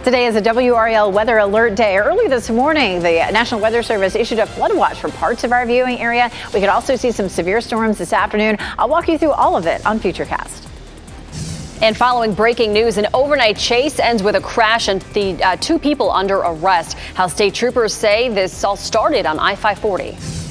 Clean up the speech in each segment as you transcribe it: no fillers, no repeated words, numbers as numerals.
Today is a WRAL Weather Alert Day. Early this morning, the National Weather Service issued a flood watch for parts of our viewing area. We could also see some severe storms this afternoon. I'll walk you through all of it on Futurecast. And following breaking news, an overnight chase ends with a crash and the two people under arrest. How state troopers say this all started on I-540.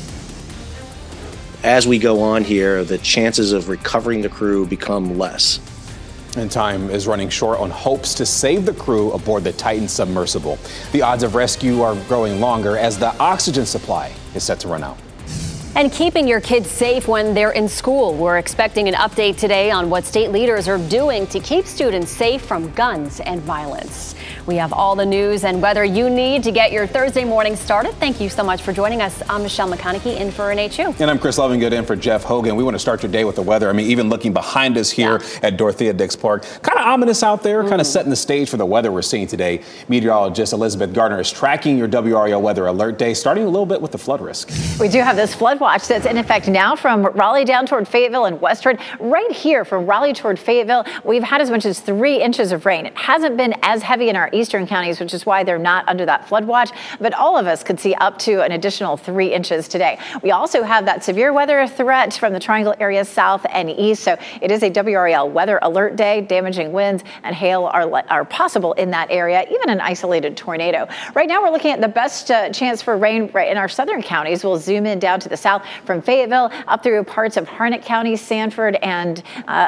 As we go on here, the chances of recovering the crew become less. And time is running short on hopes to save the crew aboard the Titan submersible. The odds of rescue are growing longer as the oxygen supply is set to run out. And keeping your kids safe when they're in school. We're expecting an update today on what state leaders are doing to keep students safe from guns and violence. We have all the news and weather you need to get your Thursday morning started. Thank you so much for joining us. I'm Michelle McConaughey in for Renee Chu. And I'm Chris Lovingood in for Jeff Hogan. We want to start your day with the weather. I mean, even looking behind us here at Dorothea Dix Park, kind of ominous out there, kind of setting the stage for the weather we're seeing today. Meteorologist Elizabeth Gardner is tracking your WRAL Weather Alert Day, starting a little bit with the flood risk. We do have this flood watch that's in effect now from Raleigh down toward Fayetteville and westward. Right here from Raleigh toward Fayetteville, we've had as much as 3 inches of rain. It hasn't been as heavy in our eastern counties, which is why they're not under that flood watch. But all of us could see up to an additional 3 inches today. We also have that severe weather threat from the Triangle area south and east. So it is a WRAL Weather Alert Day. Damaging winds and hail are possible in that area, even an isolated tornado. Right now, we're looking at the best chance for rain right in our southern counties. We'll zoom in down to the south from Fayetteville up through parts of Harnett County, Sanford, and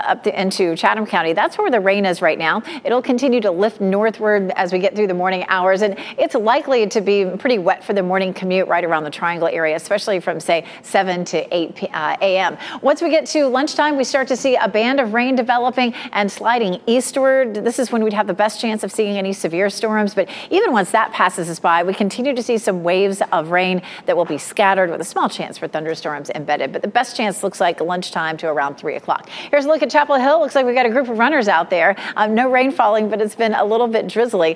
into Chatham County. That's where the rain is right now. It'll continue to lift northward as we get through the morning hours, and it's likely to be pretty wet for the morning commute right around the Triangle area, especially from, say, 7 to 8 a.m. Once we get to lunchtime, we start to see a band of rain developing and sliding eastward. This is when we'd have the best chance of seeing any severe storms, but even once that passes us by, we continue to see some waves of rain that will be scattered with a small chance for thunderstorms embedded, but the best chance looks like lunchtime to around 3 o'clock. Here's a look at Chapel Hill. Looks like we've got a group of runners out there. No rain falling, but it's been a little bit drizzly.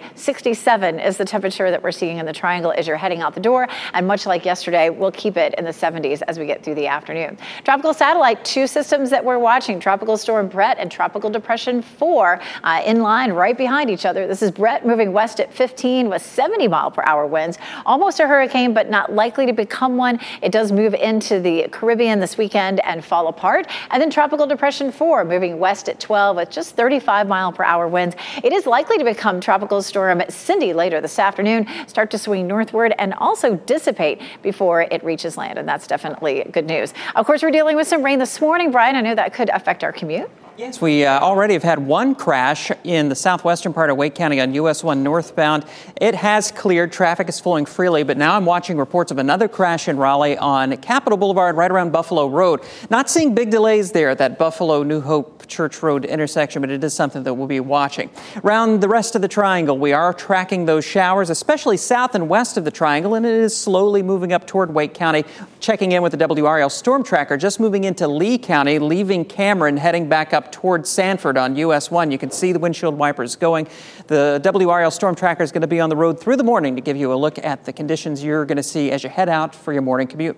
67 is the temperature that we're seeing in the Triangle as you're heading out the door, and much like yesterday, we'll keep it in the 70s as we get through the afternoon. Tropical satellite, 2 systems that we're watching, Tropical Storm Brett and Tropical Depression 4, in line right behind each other. This is Brett moving west at 15 with 70-mile-per-hour winds. Almost a hurricane, but not likely to become one. It does move into the Caribbean this weekend and fall apart. And then Tropical Depression 4 moving west at 12 with just 35-mile-per-hour winds. It is likely to become Tropical Storm Cindy later this afternoon, start to swing northward and also dissipate before it reaches land. And that's definitely good news. Of course, we're dealing with some rain this morning. Brian, I know that could affect our commute. Yes, we already have had one crash in the southwestern part of Wake County on US 1 northbound. It has cleared. Traffic is flowing freely, but now I'm watching reports of another crash in Raleigh on Capitol Boulevard right around Buffalo Road. Not seeing big delays there at that Buffalo New Hope Church Road intersection, but it is something that we'll be watching. Around the rest of the Triangle, we are tracking those showers, especially south and west of the Triangle, and it is slowly moving up toward Wake County. Checking in with the WRAL Storm Tracker, just moving into Lee County, leaving Cameron, heading back up towards Sanford on US 1. You can see the windshield wipers going. The WRAL Storm Tracker is going to be on the road through the morning to give you a look at the conditions you're going to see as you head out for your morning commute.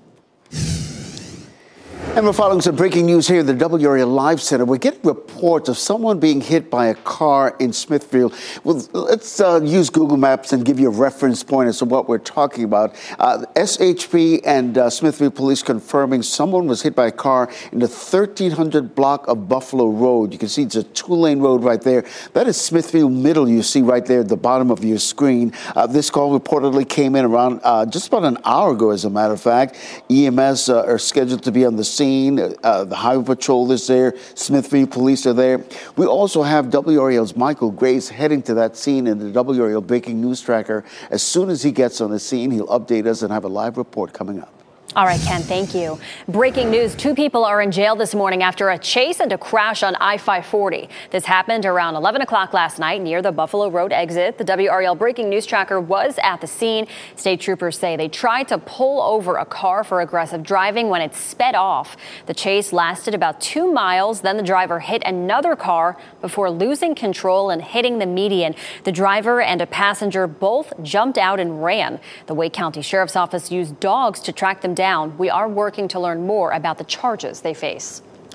And we're following some breaking news here at the WRAL Live Center. We're getting reports of someone being hit by a car in Smithfield. Well, let's use Google Maps and give you a reference point as to what we're talking about. SHP and Smithfield Police confirming someone was hit by a car in the 1300 block of Buffalo Road. You can see it's a 2-lane road right there. That is Smithfield Middle, you see right there at the bottom of your screen. This call reportedly came in around just about an hour ago, as a matter of fact. EMS are scheduled to be on the scene. The Highway Patrol is there. Smithfield Police are there. We also have WRAL's Michael Grace heading to that scene in the WRAL Breaking News Tracker. As soon as he gets on the scene, he'll update us and have a live report coming up. All right, Ken, thank you. Breaking news, 2 people are in jail this morning after a chase and a crash on I-540. This happened around 11 o'clock last night near the Buffalo Road exit. The WRAL Breaking News Tracker was at the scene. State troopers say they tried to pull over a car for aggressive driving when it sped off. The chase lasted about 2 miles. Then the driver hit another car before losing control and hitting the median. The driver and a passenger both jumped out and ran. The Wake County Sheriff's Office used dogs to track them down. We are working to learn more about the charges they face.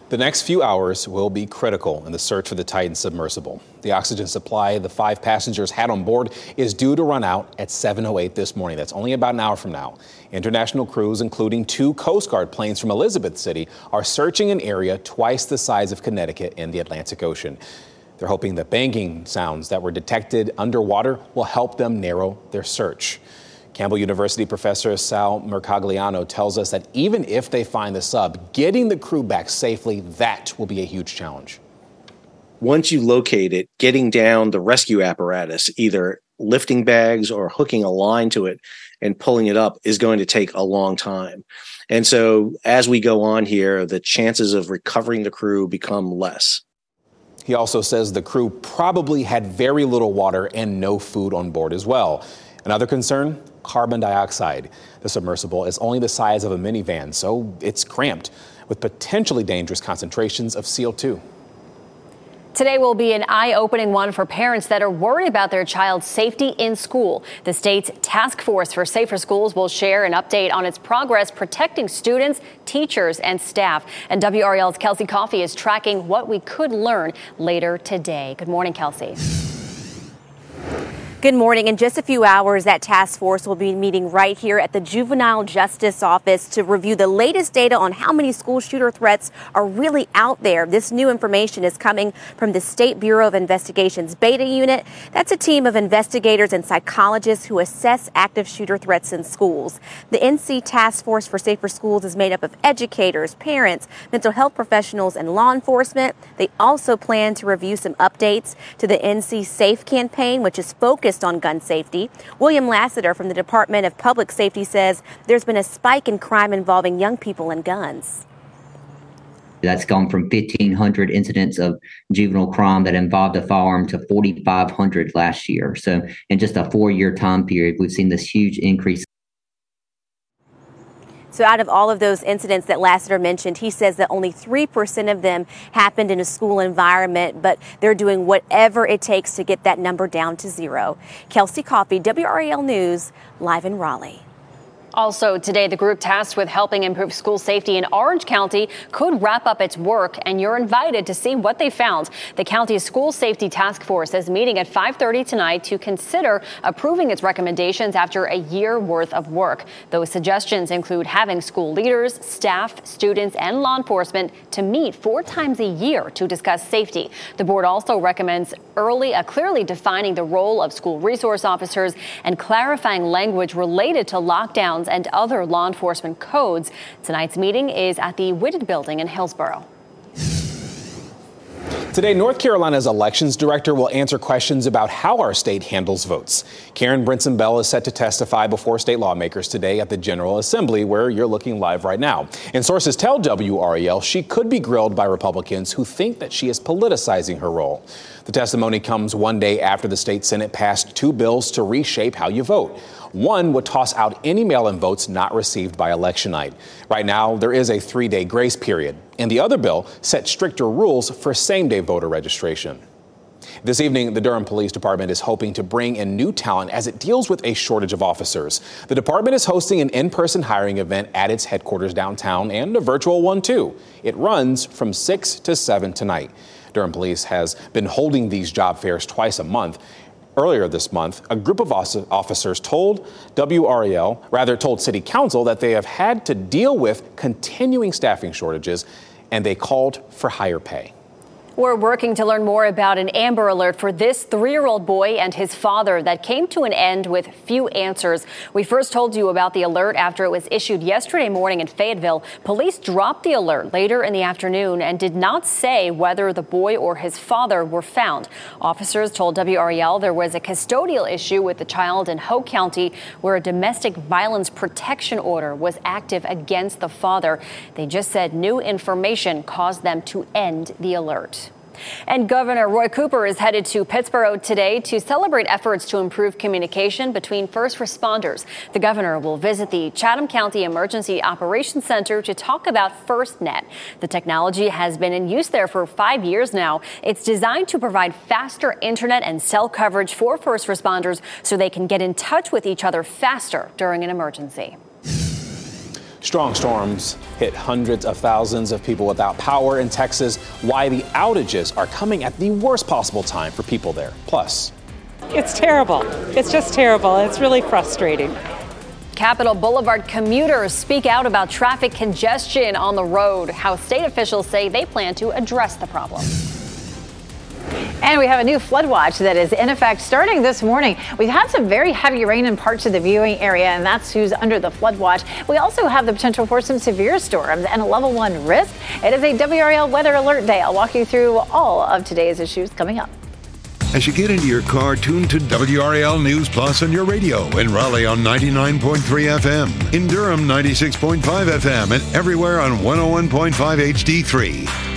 The next few hours will be critical in the search for the Titan submersible. The oxygen supply the 5 passengers had on board is due to run out at 7:08 this morning. That's only about an hour from now. International crews, including 2 Coast Guard planes from Elizabeth City, are searching an area twice the size of Connecticut in the Atlantic Ocean. They're hoping the banging sounds that were detected underwater will help them narrow their search. Campbell University professor Sal Mercogliano tells us that even if they find the sub, getting the crew back safely, that will be a huge challenge. Once you locate it, getting down the rescue apparatus, either lifting bags or hooking a line to it and pulling it up, is going to take a long time. And so as we go on here, the chances of recovering the crew become less. He also says the crew probably had very little water and no food on board as well. Another concern, carbon dioxide. The submersible is only the size of a minivan, so it's cramped with potentially dangerous concentrations of CO2. Today will be an eye-opening one for parents that are worried about their child's safety in school. The state's Task Force for Safer Schools will share an update on its progress protecting students, teachers, and staff. And WRAL's Kelsey Coffey is tracking what we could learn later today. Good morning, Kelsey. Good morning. In just a few hours, that task force will be meeting right here at the Juvenile Justice Office to review the latest data on how many school shooter threats are really out there. This new information is coming from the State Bureau of Investigation's Beta Unit. That's a team of investigators and psychologists who assess active shooter threats in schools. The NC Task Force for Safer Schools is made up of educators, parents, mental health professionals, and law enforcement. They also plan to review some updates to the NC Safe campaign, which is focused on gun safety. William Lassiter from the Department of Public Safety says there's been a spike in crime involving young people and guns. That's gone from 1,500 incidents of juvenile crime that involved a firearm to 4,500 last year. So in just a 4-year time period, we've seen this huge increase. So out of all of those incidents that Lassiter mentioned, he says that only 3% of them happened in a school environment, but they're doing whatever it takes to get that number down to 0. Kelsey Coffey, WRAL News, live in Raleigh. Also today, the group tasked with helping improve school safety in Orange County could wrap up its work, and you're invited to see what they found. The county's School Safety Task Force is meeting at 5:30 tonight to consider approving its recommendations after a year worth of work. Those suggestions include having school leaders, staff, students, and law enforcement to meet 4 times a year to discuss safety. The board also recommends clearly defining the role of school resource officers and clarifying language related to lockdowns and other law enforcement codes. Tonight's meeting is at the Whitted Building in Hillsborough. Today, North Carolina's elections director will answer questions about how our state handles votes. Karen Brinson Bell is set to testify before state lawmakers today at the General Assembly, where you're looking live right now. And sources tell WRAL she could be grilled by Republicans who think that she is politicizing her role. The testimony comes one day after the state Senate passed 2 bills to reshape how you vote. One would toss out any mail-in votes not received by election night. Right now, there is a 3-day grace period, and the other bill set stricter rules for same-day voter registration. This evening, the Durham Police Department is hoping to bring in new talent as it deals with a shortage of officers. The department is hosting an in-person hiring event at its headquarters downtown and a virtual one, too. It runs from 6 to 7 tonight. Durham Police has been holding these job fairs twice a month. Earlier this month, a group of officers told City Council that they have had to deal with continuing staffing shortages, and they called for higher pay. We're working to learn more about an Amber Alert for this 3-year-old boy and his father that came to an end with few answers. We first told you about the alert after it was issued yesterday morning in Fayetteville. Police dropped the alert later in the afternoon and did not say whether the boy or his father were found. Officers told WRAL there was a custodial issue with the child in Hoke County where a domestic violence protection order was active against the father. They just said new information caused them to end the alert. And Governor Roy Cooper is headed to Pittsburgh today to celebrate efforts to improve communication between first responders. The governor will visit the Chatham County Emergency Operations Center to talk about FirstNet. The technology has been in use there for 5 years now. It's designed to provide faster internet and cell coverage for first responders so they can get in touch with each other faster during an emergency. Strong storms hit hundreds of thousands of people without power in Texas. Why the outages are coming at the worst possible time for people there. Plus, it's terrible. It's just terrible. It's really frustrating. Capitol Boulevard commuters speak out about traffic congestion on the road, how state officials say they plan to address the problem. And we have a new flood watch that is in effect starting this morning. We've had some very heavy rain in parts of the viewing area, and that's who's under the flood watch. We also have the potential for some severe storms and a level 1 risk. It is a WRAL weather alert day. I'll walk you through all of today's issues coming up. As you get into your car, tune to WRAL News Plus on your radio. In Raleigh on 99.3 FM. In Durham, 96.5 FM. And everywhere on 101.5 HD3.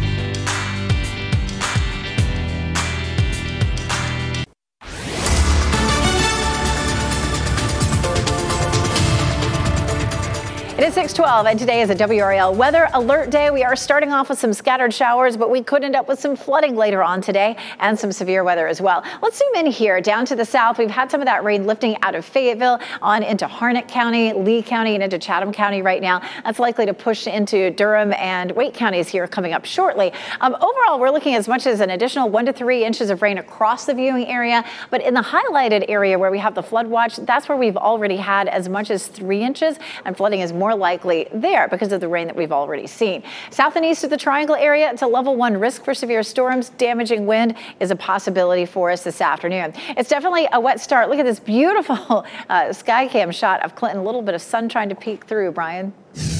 It is 6:12, and today is a WRAL weather alert day. We are starting off with some scattered showers, but we could end up with some flooding later on today and some severe weather as well. Let's zoom in here down to the south. We've had some of that rain lifting out of Fayetteville on into Harnett County, Lee County, and into Chatham County right now. That's likely to push into Durham and Wake counties here coming up shortly. Overall, we're looking at as much as an additional 1 to 3 inches of rain across the viewing area. But in the highlighted area where we have the flood watch, that's where we've already had as much as 3 inches, and flooding is more likely there because of the rain that we've already seen. South and east of the Triangle area, it's a level 1 risk for severe storms. Damaging wind is a possibility for us this afternoon. It's definitely a wet start. Look at this beautiful sky cam shot of Clinton. A little bit of sun trying to peek through, Brian.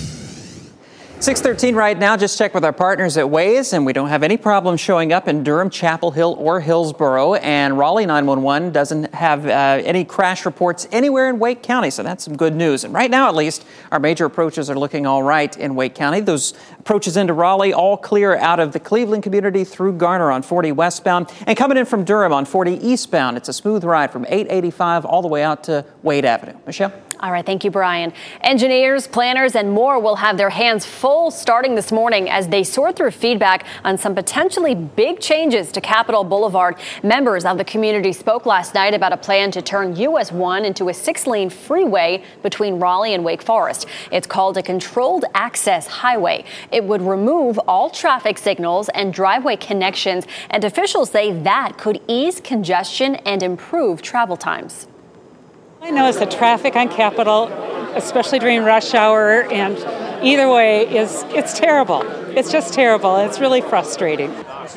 6:13 right now. Just check with our partners at Waze, and we don't have any problems showing up in Durham, Chapel Hill, or Hillsborough. And Raleigh 911 doesn't have any crash reports anywhere in Wake County, so that's some good news. And right now, at least, our major approaches are looking all right in Wake County. Those approaches into Raleigh all clear out of the Cleveland community through Garner on 40 westbound. And coming in from Durham on 40 eastbound, it's a smooth ride from 885 all the way out to Wade Avenue. Michelle? All right, thank you, Brian. Engineers, planners, and more will have their hands full starting this morning as they sort through feedback on some potentially big changes to Capitol Boulevard. Members of the community spoke last night about a plan to turn US 1 into a 6-lane freeway between Raleigh and Wake Forest. It's called a controlled access highway. It would remove all traffic signals and driveway connections, and officials say that could ease congestion and improve travel times. I know it's the traffic on Capitol, especially during rush hour, and either way it's terrible. It's just terrible. It's really frustrating.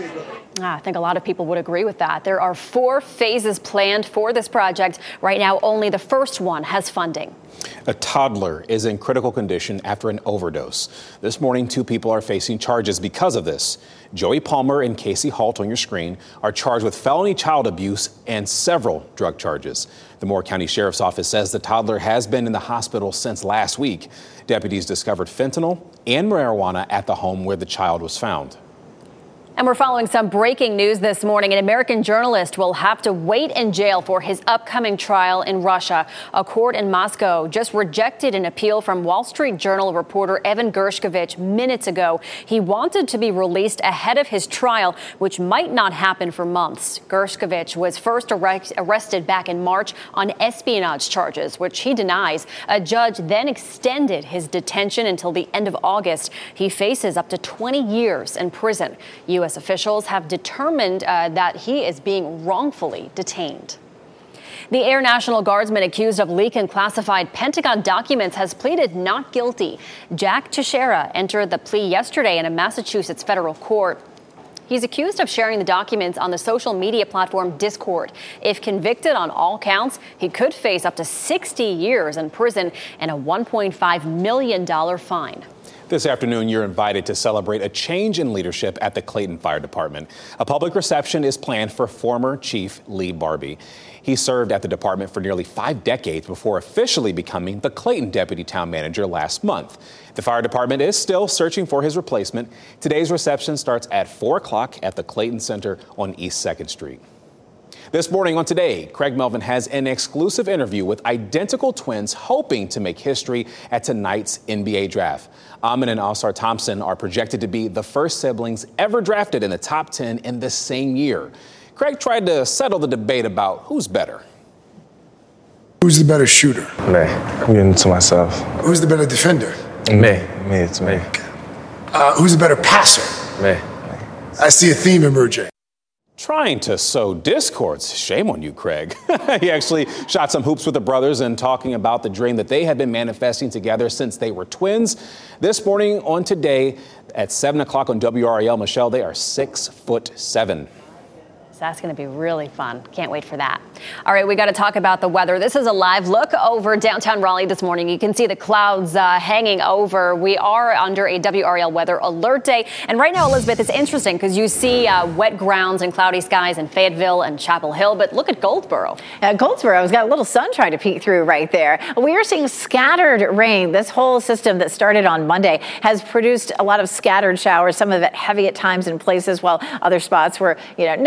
I think a lot of people would agree with that. There are 4 phases planned for this project. Right now, only the first one has funding. A toddler is in critical condition after an overdose. This morning, 2 people are facing charges because of this. Joey Palmer and Casey Halt on your screen are charged with felony child abuse and several drug charges. The Moore County Sheriff's Office says the toddler has been in the hospital since last week. Deputies discovered fentanyl and marijuana at the home where the child was found. And we're following some breaking news this morning. An American journalist will have to wait in jail for his upcoming trial in Russia. A court in Moscow just rejected an appeal from Wall Street Journal reporter Evan Gershkovich minutes ago. He wanted to be released ahead of his trial, which might not happen for months. Gershkovich was first arrested back in March on espionage charges, which he denies. A judge then extended his detention until the end of August. He faces up to 20 years in prison. U.S. officials have determined that he is being wrongfully detained. The Air National Guardsman accused of leaking classified Pentagon documents has pleaded not guilty. Jack Teixeira entered the plea yesterday in a Massachusetts federal court. He's accused of sharing the documents on the social media platform Discord. If convicted on all counts, he could face up to 60 years in prison and a $1.5 million fine. This afternoon, you're invited to celebrate a change in leadership at the Clayton Fire Department. A public reception is planned for former Chief Lee Barbie. He served at the department for nearly 5 decades before officially becoming the Clayton Deputy Town Manager last month. The fire department is still searching for his replacement. Today's reception starts at 4 o'clock at the Clayton Center on East 2nd Street. This morning on Today, Craig Melvin has an exclusive interview with identical twins hoping to make history at tonight's NBA draft. Amin and Ausar Thompson are projected to be the first siblings ever drafted in the top 10 in the same year. Craig tried to settle the debate about who's better. Who's the better shooter? Me. I'm getting to myself. Who's the better defender? Me. It's me. Who's a better passer? Me. I see a theme emerging. Trying to sow discords. Shame on you, Craig. He actually shot some hoops with the brothers and talking about the dream that they had been manifesting together since they were twins. This morning on Today at 7 o'clock on WRAL, Michelle, they are 6'7". So that's going to be really fun. Can't wait for that. All right, we got to talk about the weather. This is a live look over downtown Raleigh this morning. You can see the clouds hanging over. We are under a WRAL weather alert day. And right now, Elizabeth, it's interesting because you see wet grounds and cloudy skies in Fayetteville and Chapel Hill. But look at Goldsboro. Goldsboro's got a little sun trying to peek through right there. We are seeing scattered rain. This whole system that started on Monday has produced a lot of scattered showers, some of it heavy at times in places, while other spots were,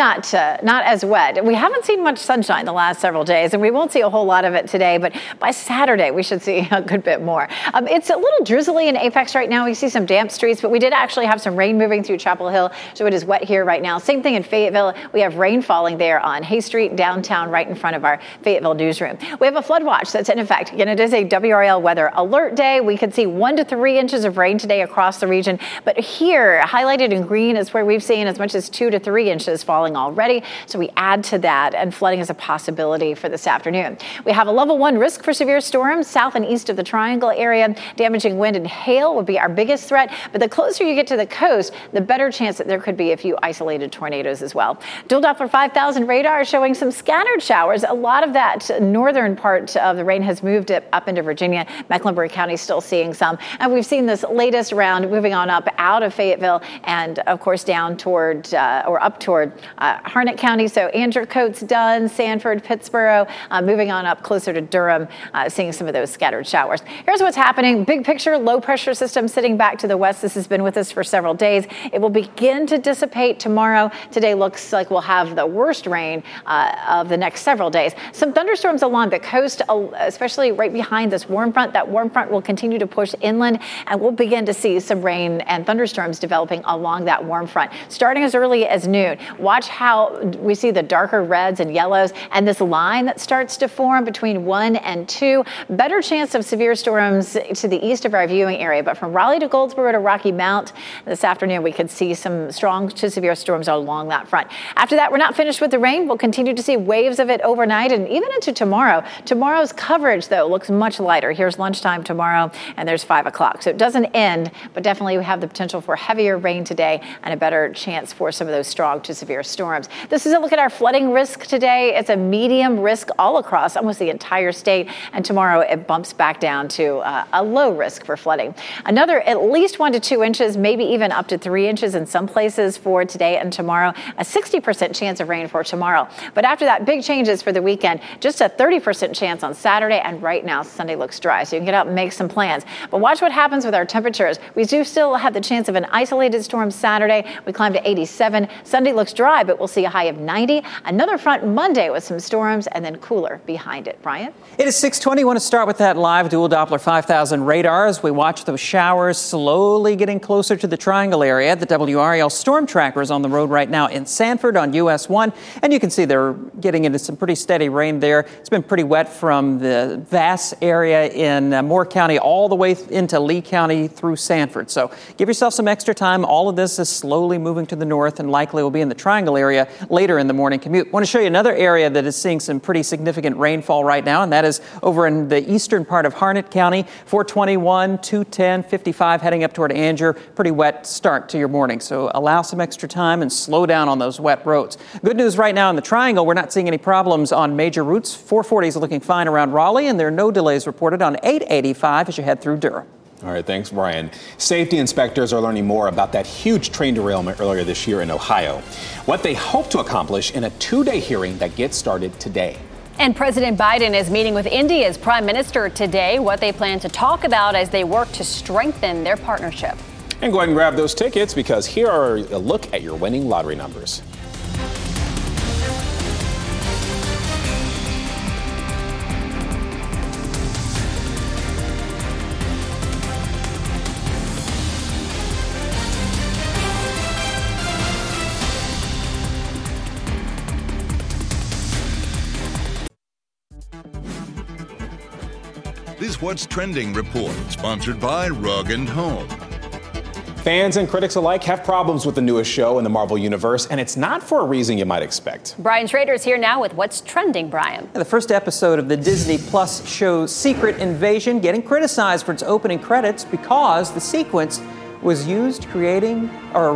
not as wet. We haven't seen much sunshine the last several days, and we won't see a whole lot of it today, but by Saturday, we should see a good bit more. It's a little drizzly in Apex right now. We see some damp streets, but we did actually have some rain moving through Chapel Hill, so it is wet here right now. Same thing in Fayetteville. We have rain falling there on Hay Street, downtown, right in front of our Fayetteville newsroom. We have a flood watch that's in effect. Again, it is a WRAL weather alert day. We could see 1 to 3 inches of rain today across the region, but here, highlighted in green, is where we've seen as much as 2 to 3 inches falling already. So we add to that, and flooding is a possibility for this afternoon. We have a level 1 risk for severe storms south and east of the Triangle area. Damaging wind and hail would be our biggest threat, but the closer you get to the coast, the better chance that there could be a few isolated tornadoes as well. Dual Doppler 5000 radar showing some scattered showers. A lot of that northern part of the rain has moved up into Virginia. Mecklenburg County still seeing some. And we've seen this latest round moving on up out of Fayetteville and, of course, down toward up toward Harnett County. So Andrew-Coats done, Sanford, Pittsboro, moving on up closer to Durham, seeing some of those scattered showers. Here's what's happening. Big picture, low pressure system sitting back to the west. This has been with us for several days. It will begin to dissipate tomorrow. Today looks like we'll have the worst rain of the next several days. Some thunderstorms along the coast, especially right behind this warm front. That warm front will continue to push inland, and we'll begin to see some rain and thunderstorms developing along that warm front, starting as early as noon. Watch how we see the darker reds and yellows and this line that starts to form between 1 and 2. Better chance of severe storms to the east of our viewing area, but from Raleigh to Goldsboro to Rocky Mount this afternoon, we could see some strong to severe storms along that front. After that, we're not finished with the rain. We'll continue to see waves of it overnight and even into tomorrow. Tomorrow's coverage, though, looks much lighter. Here's lunchtime tomorrow, and there's 5 o'clock. So it doesn't end, but definitely we have the potential for heavier rain today and a better chance for some of those strong to severe storms. This is a look at our flooding risk today. It's a medium risk all across almost the entire state, and tomorrow it bumps back down to a low risk for flooding. Another at least 1 to 2 inches, maybe even up to 3 inches in some places for today and tomorrow. A 60% chance of rain for tomorrow. But after that, big changes for the weekend. Just a 30% chance on Saturday, and right now Sunday looks dry, so you can get out and make some plans. But watch what happens with our temperatures. We do still have the chance of an isolated storm Saturday. We climb to 87. Sunday looks dry, but we'll see a high of 90. Another front Monday with some storms and then cooler behind it. Brian? It is 6:20. I want to start with that live Dual Doppler 5000 radar as we watch those showers slowly getting closer to the Triangle area. The WRAL storm tracker is on the road right now in Sanford on US 1, and you can see they're getting into some pretty steady rain there. It's been pretty wet from the Vass area in Moore County all the way into Lee County through Sanford. So give yourself some extra time. All of this is slowly moving to the north and likely will be in the Triangle area later in the morning commute. I want to show you another area that is seeing some pretty significant rainfall right now, and that is over in the eastern part of Harnett County. 421, 210, 55 heading up toward Angier. Pretty wet start to your morning, so allow some extra time and slow down on those wet roads. Good news right now in the Triangle, we're not seeing any problems on major routes. 440 is looking fine around Raleigh, and there are no delays reported on 885 as you head through Durham. All right, thanks, Brian. Safety inspectors are learning more about that huge train derailment earlier this year in Ohio. What they hope to accomplish in a 2-day hearing that gets started today. And President Biden is meeting with India's Prime Minister today, what they plan to talk about as they work to strengthen their partnership. And go ahead and grab those tickets because here are a look at your winning lottery numbers. This Holmes What's Trending report, sponsored by Rug & Home. Fans and critics alike have problems with the newest show in the Marvel Universe, and it's not for a reason you might expect. Brian Schrader is here now with What's Trending, Brian. The first episode of the Disney Plus show Secret Invasion getting criticized for its opening credits because the sequence was created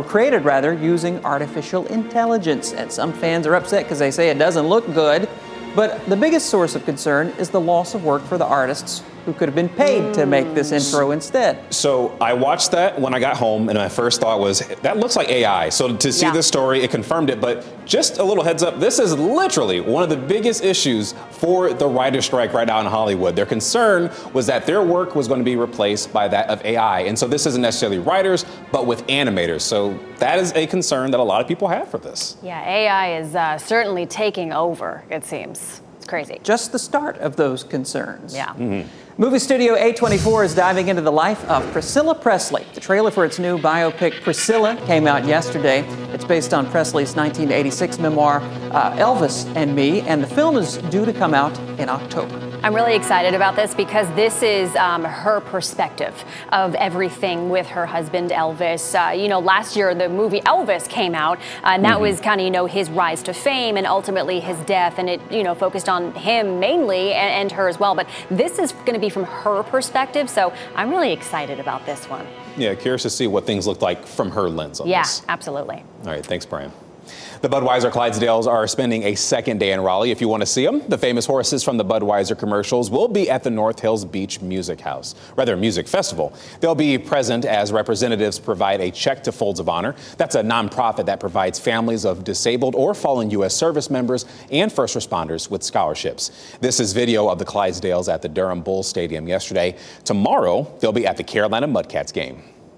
using artificial intelligence. And some fans are upset because they say it doesn't look good. But the biggest source of concern is the loss of work for the artists who could have been paid to make this intro instead. So I watched that when I got home, and my first thought was, that looks like AI. So to see this story, it confirmed it. But just a little heads up, this is literally one of the biggest issues for the writer's strike right now in Hollywood. Their concern was that their work was going to be replaced by that of AI. And so this isn't necessarily writers, but with animators. So that is a concern that a lot of people have for this. Yeah, AI is certainly taking over, it seems. It's crazy. Just the start of those concerns. Yeah. Mm-hmm. Movie studio A24 is diving into the life of Priscilla Presley. The trailer for its new biopic, Priscilla, came out yesterday. It's based on Presley's 1986 memoir, Elvis and Me, and the film is due to come out in October. I'm really excited about this because this is her perspective of everything with her husband, Elvis. Last year the movie Elvis came out, and that was kind of, his rise to fame and ultimately his death, and it, focused on him mainly and her as well. But this is going to be from her perspective, so I'm really excited about this one. Yeah, curious to see what things look like from her lens on this. Yeah, absolutely. All right, thanks, Brian. The Budweiser Clydesdales are spending a second day in Raleigh. If you want to see them, the famous horses from the Budweiser commercials will be at the North Hills Beach Music Festival. They'll be present as representatives provide a check to Folds of Honor. That's a nonprofit that provides families of disabled or fallen U.S. service members and first responders with scholarships. This is video of the Clydesdales at the Durham Bulls Stadium yesterday. Tomorrow, they'll be at the Carolina Mudcats game.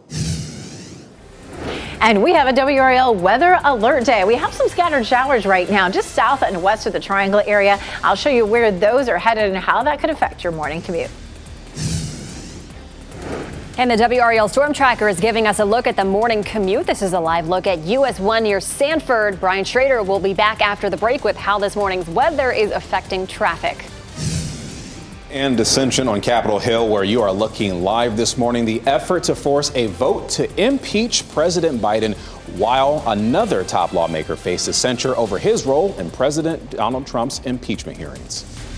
And we have a WRAL weather alert day. We have some scattered showers right now just south and west of the Triangle area. I'll show you where those are headed and how that could affect your morning commute. And the WRAL Storm Tracker is giving us a look at the morning commute. This is a live look at US 1 near Sanford. Brian Schrader will be back after the break with how this morning's weather is affecting traffic. And dissension on Capitol Hill, where you are looking live this morning. The effort to force a vote to impeach President Biden, while another top lawmaker faces censure over his role in President Donald Trump's impeachment hearings.